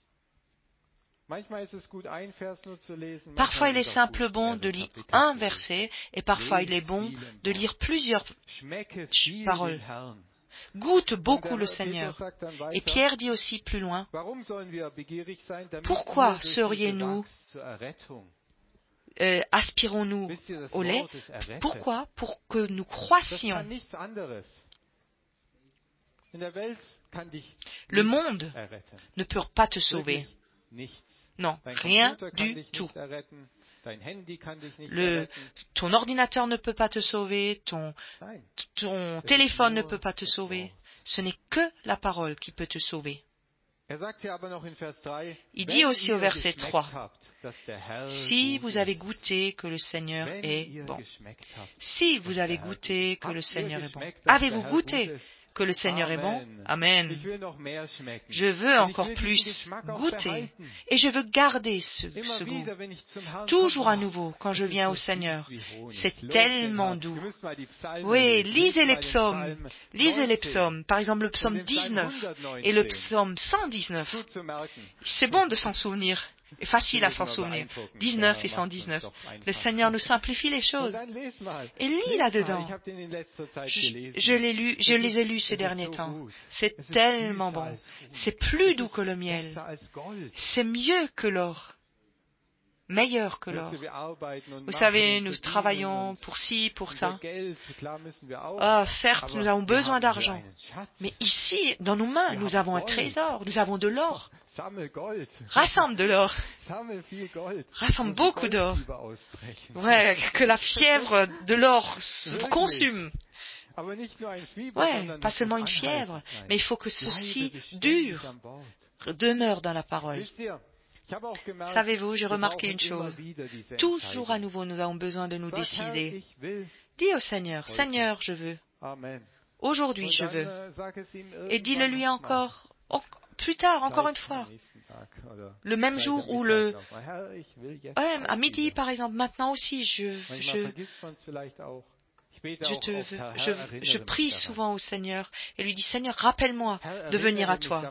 Parfois, il est simple bon de lire un verset et parfois, il est bon de lire plusieurs paroles. Goûte beaucoup le Seigneur. Et Pierre dit aussi plus loin, pourquoi seriez-nous, euh, aspirons-nous au lait? Pourquoi? Pour que nous croissions. Le monde ne peut pas te sauver. Non, rien du tout. Le, ton ordinateur ne peut pas te sauver, ton, ton téléphone ne peut pas te sauver. Ce n'est que la parole qui peut te sauver. Il dit aussi au verset trois, si vous avez goûté que le Seigneur est bon. Si vous avez goûté que le Seigneur est bon. Avez-vous goûté que le Seigneur est bon? Amen. Je veux encore plus goûter et je veux garder ce, ce goût. Toujours à nouveau, quand je viens au Seigneur, c'est tellement doux. Oui, lisez les psaumes. Lisez les psaumes. Par exemple, le psaume dix-neuf et le psaume cent dix-neuf. C'est bon de s'en souvenir. C'est facile à s'en souvenir. dix-neuf et cent dix-neuf. Le Seigneur nous simplifie les choses. Et lis là-dedans. Je, je, l'ai lu, je les ai lus ces derniers temps. C'est tellement bon. C'est plus doux que le miel. C'est mieux que l'or. Meilleur que l'or. Vous savez, nous travaillons pour ci, pour ça. Ah, certes, nous avons besoin d'argent. Mais ici, dans nos mains, nous avons un trésor. Nous avons de l'or. Rassemble de l'or. Rassemble beaucoup d'or. Ouais, que la fièvre de l'or se consume. Ouais, pas seulement une fièvre, mais il faut que ceci dure, demeure dans la parole. Savez-vous, j'ai remarqué une chose. Toujours à nouveau, nous avons besoin de nous décider. Dis au Seigneur, Seigneur, je veux. Aujourd'hui, je veux. Et dis-le lui encore, plus tard, encore une fois. Le même jour ou le... Ouais, à midi, par exemple, maintenant aussi, je... je... Je, te, je, je prie souvent au Seigneur et lui dis, Seigneur, rappelle-moi de venir à toi.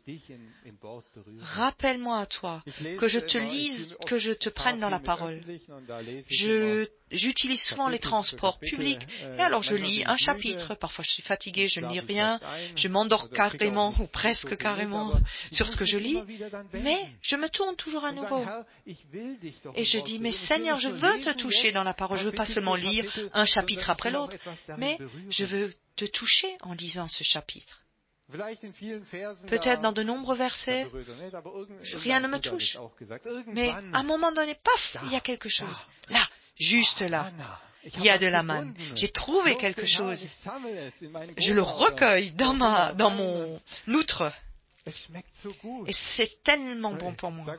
Rappelle-moi à toi, que je te lise, que je te prenne dans la parole. Je, j'utilise souvent les transports publics et alors je lis un chapitre. Parfois je suis fatiguée, je ne lis rien, je m'endors carrément ou presque carrément sur ce que je lis, mais je me tourne toujours à nouveau. Et je dis, mais Seigneur, je veux te toucher dans la parole. Je ne veux pas seulement lire un chapitre après l'autre, mais je veux te toucher en lisant ce chapitre. Peut-être dans de nombreux versets, rien ne me touche. Mais à un moment donné, paf, il y a quelque chose. Là, juste là, il y a de la manne. J'ai trouvé quelque chose. Je le recueille dans, ma, dans mon outre. Et c'est tellement bon pour moi.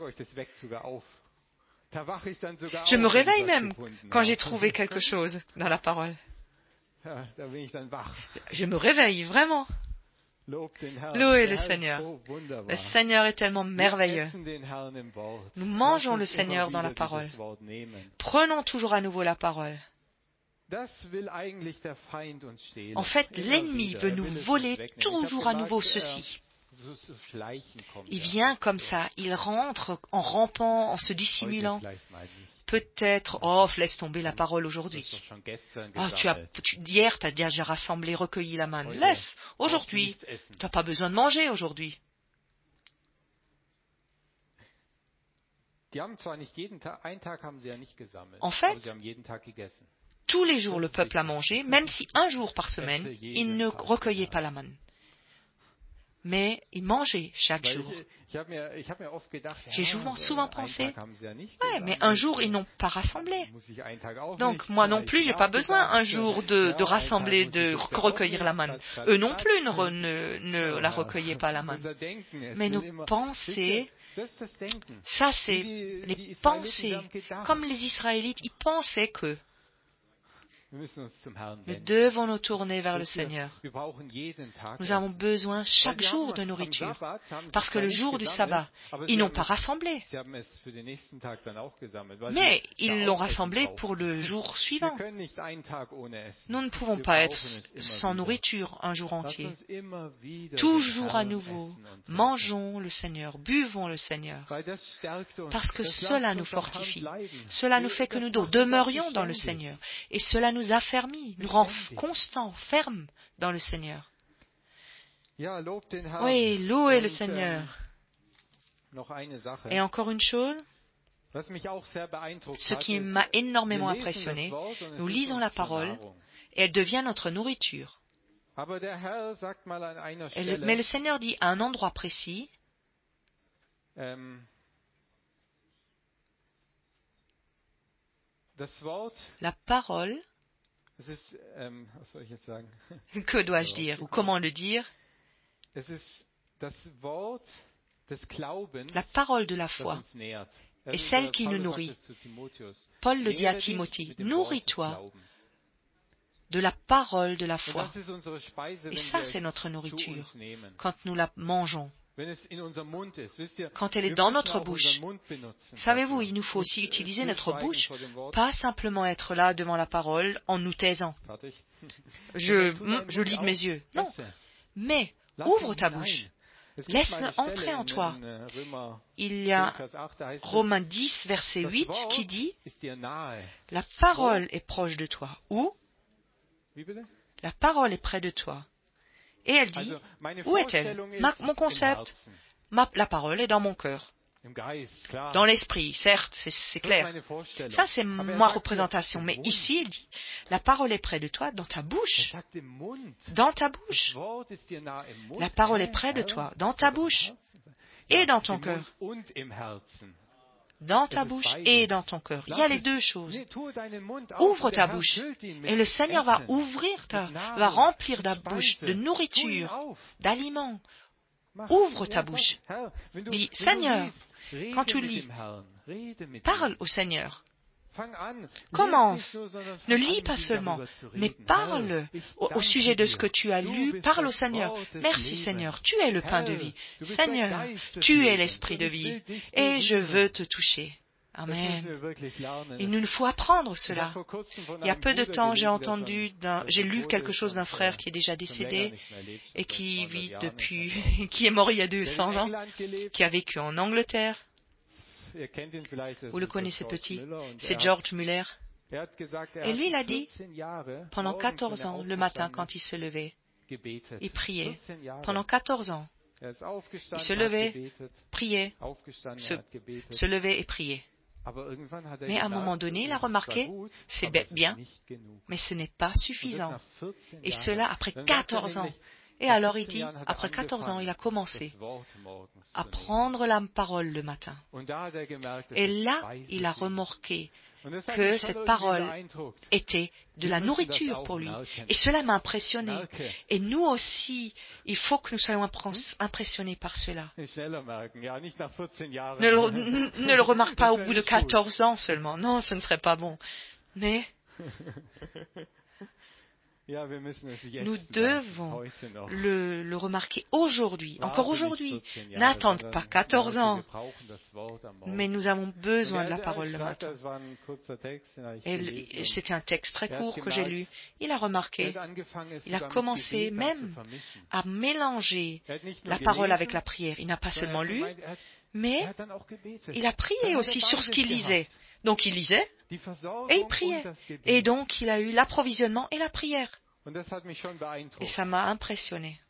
Je me réveille même quand j'ai trouvé quelque chose dans la parole. Je me réveille, vraiment. Louez le Seigneur. Le Seigneur est tellement merveilleux. Nous mangeons le Seigneur dans la parole. Prenons toujours à nouveau la parole. En fait, l'ennemi veut nous voler toujours à nouveau ceci. Il vient comme ça, il rentre en rampant, en se dissimulant. Peut-être, oh, laisse tomber la parole aujourd'hui. Oh, tu as, tu, hier, tu as déjà rassemblé, recueilli la manne. Laisse, aujourd'hui. Tu n'as pas besoin de manger aujourd'hui. En fait, tous les jours, le peuple a mangé, même si un jour par semaine, il ne recueillait pas la manne. Mais ils mangeaient chaque jour. J'ai souvent, souvent pensé, ouais, mais un jour, ils n'ont pas rassemblé. Donc, moi non plus, j'ai pas besoin un jour de, de rassembler, de recueillir la manne. Eux non plus ne, ne, ne la recueillaient pas, la manne. Mais nos pensées Ça, c'est les pensées. Comme les Israélites, ils pensaient que nous devons nous tourner vers le Seigneur. Nous avons besoin chaque jour de nourriture. Parce que le jour du sabbat, ils n'ont pas rassemblé. Mais ils l'ont rassemblé pour le jour suivant. Nous ne pouvons pas être sans nourriture un jour entier. Toujours à nouveau, mangeons le Seigneur, buvons le Seigneur. Parce que cela nous fortifie. Cela nous fait que nous demeurions dans le Seigneur. Et cela nous nous affermit, nous rend constants, fermes dans le Seigneur. Oui, louez le Seigneur. Et encore une chose, ce qui m'a énormément impressionné, nous lisons la parole et elle devient notre nourriture. Le, mais le Seigneur dit à un endroit précis, la parole, que dois-je dire, ou comment le dire? La parole de la foi est celle qui nous nourrit. Paul le dit à Timothée, nourris-toi de la parole de la foi. Et ça, c'est notre nourriture, quand nous la mangeons. Quand elle est dans notre bouche. Savez-vous, il nous faut aussi utiliser notre bouche, pas simplement être là devant la parole en nous taisant. Je, je lis de mes yeux. Non. Mais ouvre ta bouche. Laisse-le entrer en toi. Il y a Romains dix, verset huit, qui dit « La parole est proche de toi. » Où? La parole est près de toi. Et elle dit, où est-elle? Ma, Mon concept, ma, la parole est dans mon cœur. Dans l'esprit, certes, c'est clair. Ça, c'est ma représentation. Mais ici, il dit, la parole est près de toi, dans ta bouche. Dans ta bouche. La parole est près de toi, dans ta bouche. Et dans ton cœur. Dans ta bouche et dans ton cœur. Il y a les deux choses. Ouvre ta bouche et le Seigneur va ouvrir ta, va remplir ta bouche de nourriture, d'aliments. Ouvre ta bouche. Dis, Seigneur, quand tu lis, parle au Seigneur. Commence. Ne lis pas seulement, mais parle au, au sujet de ce que tu as lu. Parle au Seigneur. Merci Seigneur, tu es le pain de vie. Seigneur, tu es l'esprit de vie. Et je veux te toucher. Amen. Il nous faut apprendre cela. Il y a peu de temps, j'ai entendu, j'ai lu quelque chose d'un frère qui est déjà décédé et qui vit depuis, qui est mort il y a deux cents ans, qui a vécu en Angleterre. Vous le connaissez petit, c'est George Muller. Et lui, il a dit, pendant quatorze ans, le matin, quand il se levait, il priait. Pendant quatorze ans, il se levait, priait, se, se levait et priait. Mais à un moment donné, il a remarqué, c'est bien, mais ce n'est pas suffisant. Et cela après quatorze ans. Et alors il dit, après quatorze ans, il a commencé à prendre la parole le matin. Et là, il a remarqué que cette parole était de la nourriture pour lui. Et cela m'a impressionné. Et nous aussi, il faut que nous soyons impressionnés par cela. Ne le, ne le remarque pas au bout de quatorze ans seulement. Non, ce ne serait pas bon. Mais nous devons le, le remarquer aujourd'hui, encore aujourd'hui. N'attendez pas quatorze ans, mais nous avons besoin de la parole le matin. Et c'était un texte très court que j'ai lu. Il a remarqué, il a commencé même à mélanger la parole avec la prière. Il n'a pas seulement lu, mais il a prié aussi sur ce qu'il lisait. Donc il lisait et il priait. Et donc il a eu l'approvisionnement et la prière. Et ça m'a impressionné.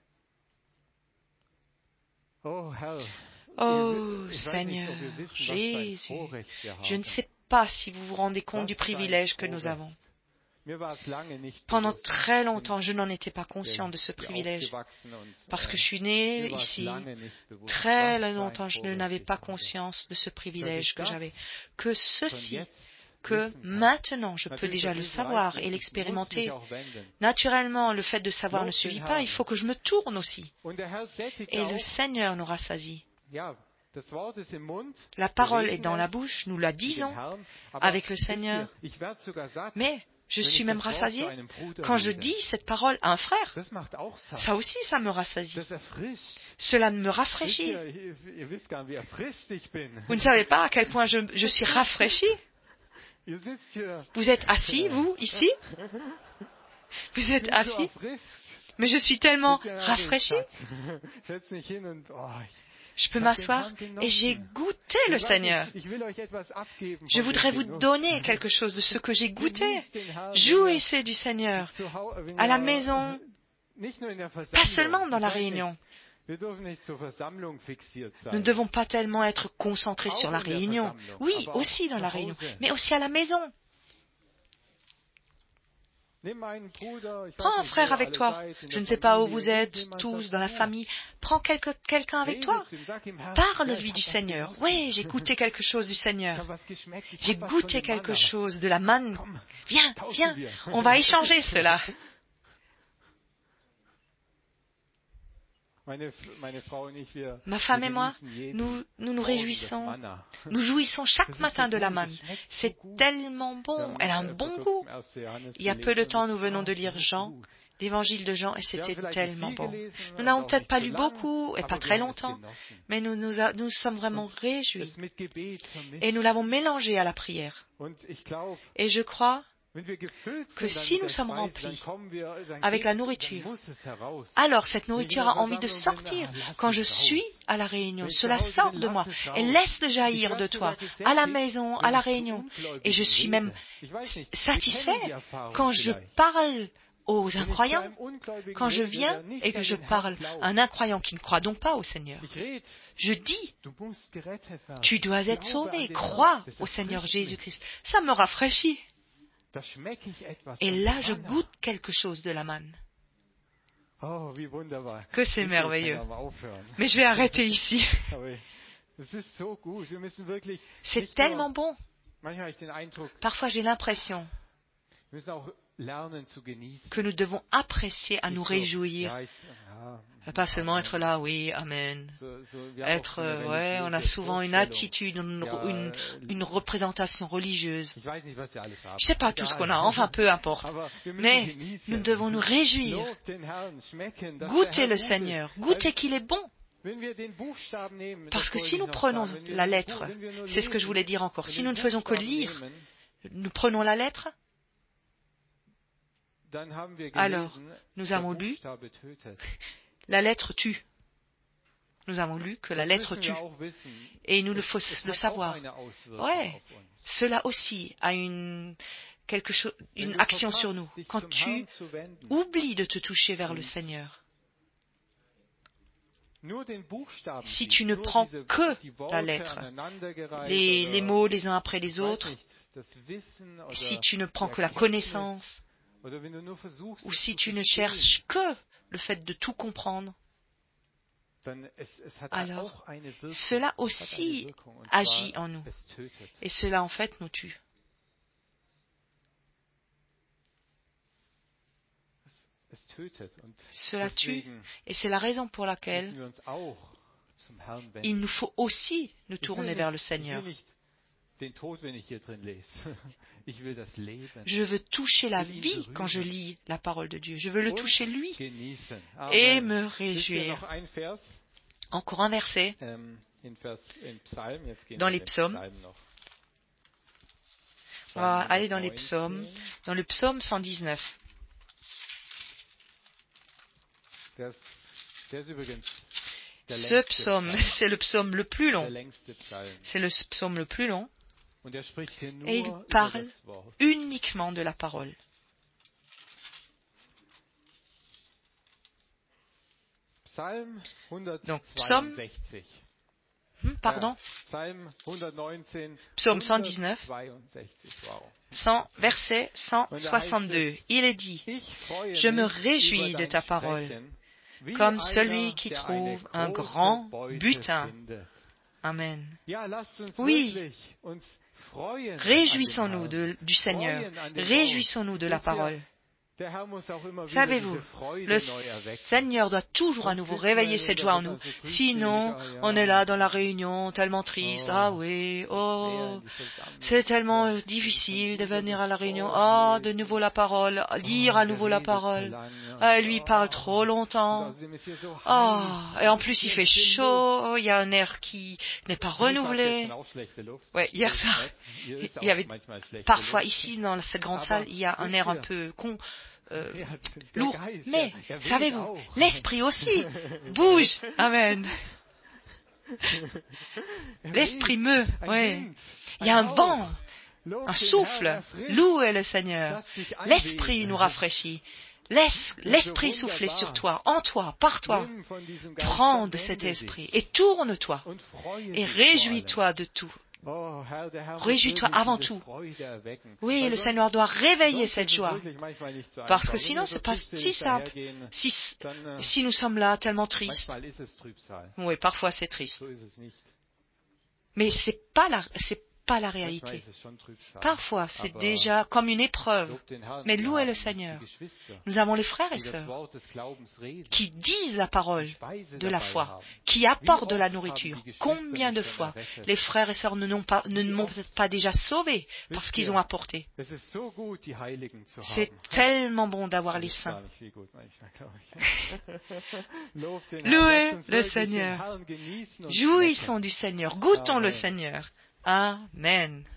Oh Seigneur, Jésus, je ne sais pas si vous vous rendez compte du privilège que nous avons. Pendant très longtemps, je n'en étais pas conscient de ce privilège. Parce que je suis né ici, très longtemps, je n'avais pas conscience de ce privilège que j'avais. Que ceci, que maintenant, je peux déjà le savoir et l'expérimenter. Naturellement, le fait de savoir ne suffit pas, il faut que je me tourne aussi. Et le Seigneur nous rassasie. La parole est dans la bouche, nous la disons avec le Seigneur. Mais je suis même rassasié quand je dis cette parole à un frère. Ça aussi, ça me rassasie. Cela me rafraîchit. Vous ne savez pas à quel point je, je suis rafraîchi. Vous êtes assis, vous, ici? Vous êtes assis? Mais je suis tellement rafraîchi. Je peux m'asseoir et j'ai goûté le Seigneur. Je voudrais vous donner quelque chose de ce que j'ai goûté. Jouissez du Seigneur à la maison, pas seulement dans la réunion. Nous ne devons pas tellement être concentrés sur la réunion. Oui, aussi dans la réunion, mais aussi à la maison. Prends un frère avec toi. Je ne sais pas où vous êtes, tous dans la famille. Prends quelque, quelqu'un avec toi. Parle-lui du Seigneur. Oui, j'ai goûté quelque chose du Seigneur. J'ai goûté quelque chose de la manne. Viens, viens, on va échanger cela. Ma femme et moi, nous nous, nous réjouissons, nous jouissons chaque matin de la manne. C'est tellement bon, elle a un bon goût. Il y a peu de temps, nous venons de lire Jean, l'évangile de Jean, et c'était tellement bon. Nous n'avons peut-être pas lu beaucoup, et pas très longtemps, mais nous nous, a, nous sommes vraiment réjouis. Et nous l'avons mélangé à la prière. Et je crois que si nous sommes remplis avec la nourriture, alors cette nourriture a envie de sortir. Quand je suis à la réunion, cela sort de moi et laisse jaillir de toi, à la maison, à la réunion. Et je suis même satisfait quand je parle aux incroyants, quand je viens et que je parle à un incroyant qui ne croit donc pas au Seigneur. Je dis, tu dois être sauvé, crois au Seigneur Jésus-Christ. Ça me rafraîchit. Et là, je goûte quelque chose de la manne. Que c'est merveilleux. Mais je vais arrêter ici. C'est tellement bon. Parfois, j'ai l'impression que nous devons apprécier à nous réjouir. Pas seulement être là, oui, amen. Être, euh, ouais, on a souvent une attitude, une, une, une représentation religieuse. Je ne sais pas tout ce qu'on a, enfin peu importe. Mais nous devons nous réjouir, goûter le Seigneur, goûter qu'il est bon. Parce que si nous prenons la lettre, c'est ce que je voulais dire encore, si nous ne faisons que lire, nous prenons la lettre, alors nous avons lu, la lettre tue. Nous avons lu que la lettre tue. Et nous le faut le savoir. Ouais, cela aussi a une, quelque chose, une action sur nous. Quand tu oublies de te toucher vers le Seigneur, si tu ne prends que la lettre, les, les mots les uns après les autres, si tu ne prends que la connaissance, ou si tu ne cherches que le fait de tout comprendre, alors cela aussi agit en nous. Et cela, en fait, nous tue. Cela tue. Et c'est la raison pour laquelle il nous faut aussi nous tourner vers le Seigneur. Je veux toucher la vie quand je lis la parole de Dieu. Je veux le toucher lui et me réjouir. Encore un verset dans les psaumes. On va aller dans les psaumes, dans le psaume cent dix-neuf. Ce psaume, c'est le psaume le plus long. C'est le psaume le plus long. Et il parle uniquement de la parole. Donc, psaume, hmm, pardon, psaume cent dix-neuf, cent, verset cent soixante-deux. Il est dit, « Je me réjouis de ta parole, comme celui qui trouve un grand butin. » Amen. Oui, réjouissons-nous de, du Seigneur, réjouissons-nous de la parole. Savez-vous, le Seigneur doit toujours à nouveau réveiller cette joie en nous. Sinon, on est là dans la réunion, tellement triste. Ah oui, oh, c'est tellement difficile de venir à la réunion. Ah, de nouveau la parole, lire à nouveau la parole. Ah, lui parle trop longtemps. Ah, et en plus il fait chaud, il y a un air qui n'est pas renouvelé. Ouais, hier soir, il y avait parfois ici dans cette grande salle, il y a un air un peu con. Euh, lourd, mais savez-vous, l'esprit aussi bouge. Amen. L'esprit meut, ouais. Il y a un vent, un souffle. Louez le Seigneur. L'esprit nous rafraîchit. Laisse l'esprit souffler sur toi, en toi, par toi. Prends de cet esprit et tourne-toi et réjouis-toi de tout. Réjouis-toi avant tout. Oui, le Seigneur doit réveiller cette joie. Parce que sinon, c'est pas si simple. Si, si nous sommes là tellement tristes. Oui, parfois c'est triste. Mais c'est pas la, c'est pas la réalité. Parfois, c'est déjà comme une épreuve. Mais louez le Seigneur. Nous avons les frères et sœurs qui disent la parole de la foi, qui apportent de la nourriture. Combien de fois les frères et sœurs ne, n'ont pas, ne m'ont pas déjà sauvé parce qu'ils ont apporté. C'est tellement bon d'avoir les saints. Louez le Seigneur. Jouissons du Seigneur. Goûtons le Seigneur. Amen.